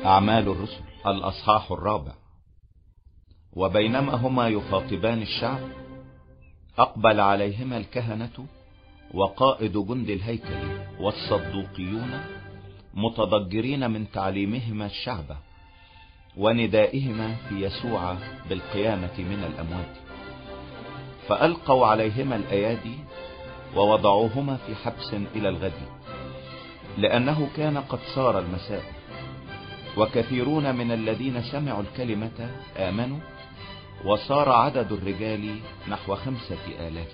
أعمال الرسل الأصحاح 4. وبينما هما يخاطبان الشعب أقبل عليهما الكهنة وقائد جند الهيكل والصدوقيون متضجرين من تعليمهما الشعب وندائهما في يسوع بالقيامة من الأموات، فألقوا عليهما الأيادي ووضعوهما في حبس إلى الغد، لأنه كان قد صار المساء، وكثيرون من الذين سمعوا الكلمة آمنوا، وصار عدد الرجال نحو 5000.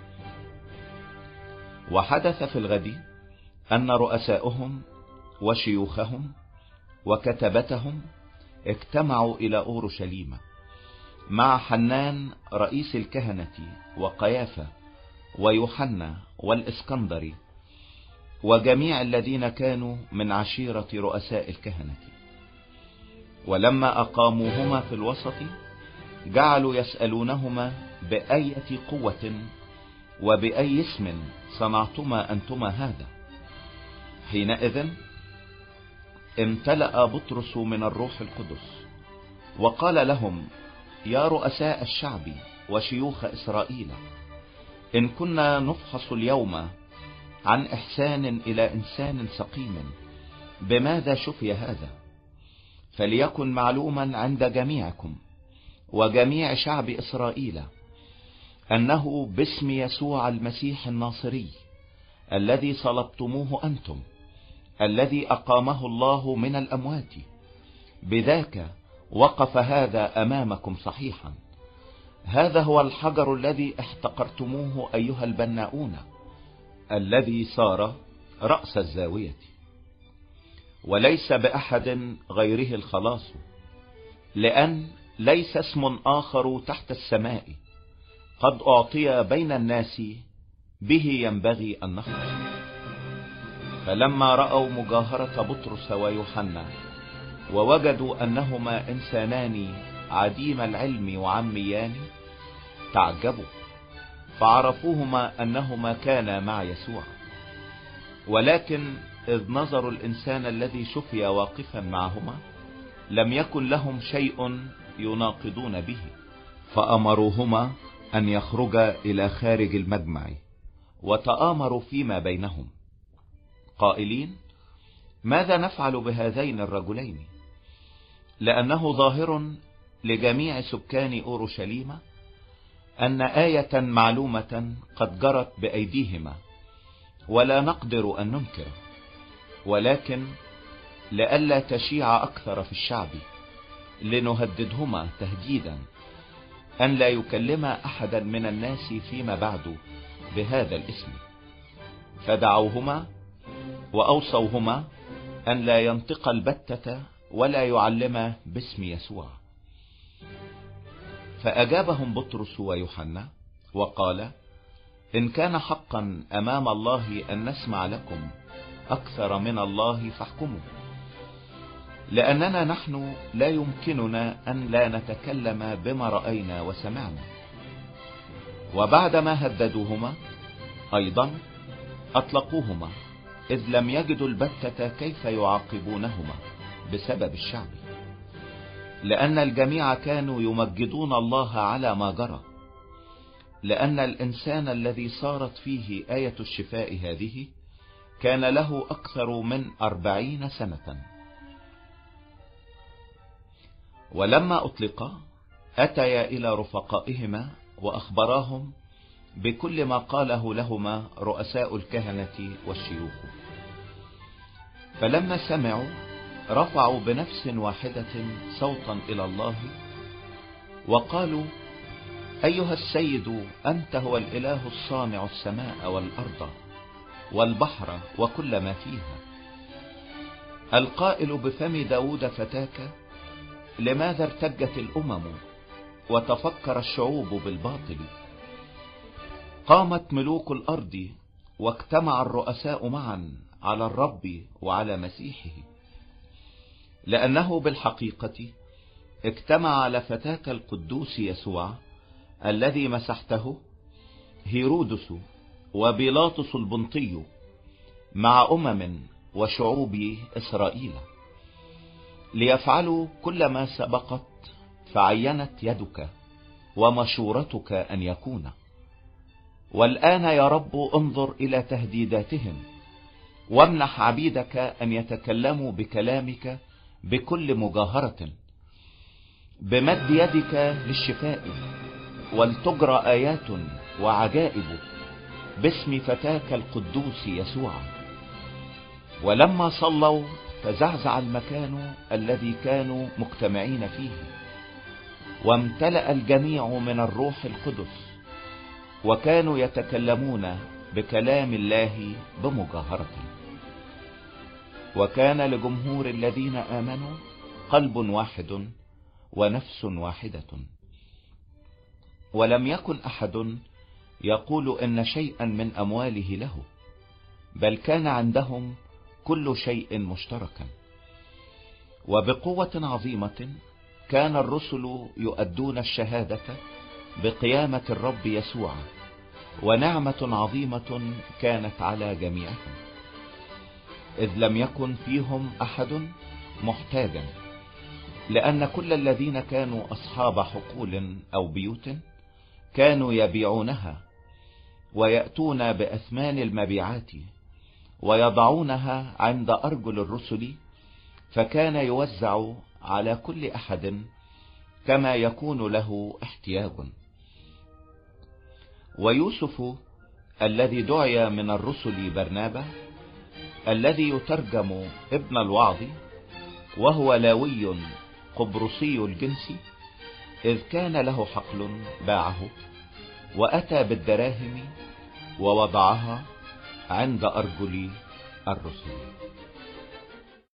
وحدث في الغد أن رؤساؤهم وشيوخهم وكتبتهم اجتمعوا إلى أورشليم مع حنان رئيس الكهنة وقيافة ويوحنا والإسكندري وجميع الذين كانوا من عشيرة رؤساء الكهنة. ولما أقاموهما في الوسط جعلوا يسألونهما بأية قوة وبأي اسم صنعتما أنتما هذا. حينئذ امتلأ بطرس من الروح القدس وقال لهم: يا رؤساء الشعب وشيوخ إسرائيل، إن كنا نفحص اليوم عن إحسان إلى إنسان سقيم بماذا شفي هذا، فليكن معلوما عند جميعكم وجميع شعب إسرائيل أنه باسم يسوع المسيح الناصري الذي صلبتموه أنتم، الذي أقامه الله من الأموات، بذاك وقف هذا أمامكم صحيحا. هذا هو الحجر الذي احتقرتموه أيها البناؤون، الذي صار رأس الزاوية، وليس بأحد غيره الخلاص، لأن ليس اسم آخر تحت السماء قد أعطي بين الناس به ينبغي أن نخلص. فلما رأوا مجاهرة بطرس ويوحنا ووجدوا أنهما إنسانان عديم العلم وعميان تعجبوا، فعرفوهما أنهما كانا مع يسوع. ولكن إذ نظروا الإنسان الذي شفي واقفا معهما لم يكن لهم شيء يناقضون به، فأمروهما أن يخرجا إلى خارج المجمع، وتآمروا فيما بينهم قائلين: ماذا نفعل بهذين الرجلين؟ لأنه ظاهر لجميع سكان أورشليم أن آية معلومة قد جرت بأيديهما، ولا نقدر أن ننكر، ولكن لئلا تشيع أكثر في الشعب لنهددهما تهديدا أن لا يكلما أحدا من الناس فيما بعد بهذا الاسم. فدعوهما وأوصوهما أن لا ينطق البتة ولا يعلم باسم يسوع. فأجابهم بطرس ويوحنا وقال: إن كان حقا أمام الله أن نسمع لكم أكثر من الله فاحكموا، لأننا نحن لا يمكننا أن لا نتكلم بما رأينا وسمعنا. وبعدما هددوهما أيضا أطلقوهما، إذ لم يجدوا البتة كيف يعاقبونهما بسبب الشعب، لأن الجميع كانوا يمجدون الله على ما جرى، لأن الإنسان الذي صارت فيه آية الشفاء هذه كان له أكثر من 40 سنة. ولما أطلقا أتيا إلى رفقائهما وأخبراهم بكل ما قاله لهما رؤساء الكهنة والشيوخ. فلما سمعوا رفعوا بنفس واحدة صوتا إلى الله وقالوا: أيها السيد، أنت هو الإله الصانع السماء والأرض والبحر وكل ما فيها، القائل بفم داود فتاك: لماذا ارتجت الأمم وتفكر الشعوب بالباطل؟ قامت ملوك الأرض واجتمع الرؤساء معا على الرب وعلى مسيحه، لأنه بالحقيقة اجتمع على فتاك القدوس يسوع الذي مسحته هيرودس وبيلاطس البنطي مع وشعوب إسرائيل، ليفعلوا كل ما سبقت فعينت يدك ومشورتك أن يكون. والآن يا رب انظر إلى تهديداتهم، وامنح عبيدك أن يتكلموا بكلامك بكل مجاهرة، بمد يدك للشفاء، ولتجرى آيات وعجائب باسم فتاك القدوس يسوع. ولما صلوا تزعزع المكان الذي كانوا مجتمعين فيه، وامتلأ الجميع من الروح القدس، وكانوا يتكلمون بكلام الله بمجاهرة. وكان لجمهور الذين آمنوا قلب واحد ونفس واحدة، ولم يكن أحد يقول إن شيئا من أمواله له، بل كان عندهم كل شيء مشتركا. وبقوة عظيمة كان الرسل يؤدون الشهادة بقيامة الرب يسوع، ونعمة عظيمة كانت على جميعهم، إذ لم يكن فيهم أحد محتاجا، لأن كل الذين كانوا أصحاب حقول أو بيوت كانوا يبيعونها ويأتون بأثمان المبيعات ويضعونها عند أرجل الرسل، فكان يوزع على كل أحد كما يكون له احتياج. ويوسف الذي دعي من الرسل برنابا، الذي يترجم ابن الوعظ، وهو لاوي قبرصي الجنس، إذ كان له حقل باعه وأتى بالدراهم ووضعها عند أرجل الرسل.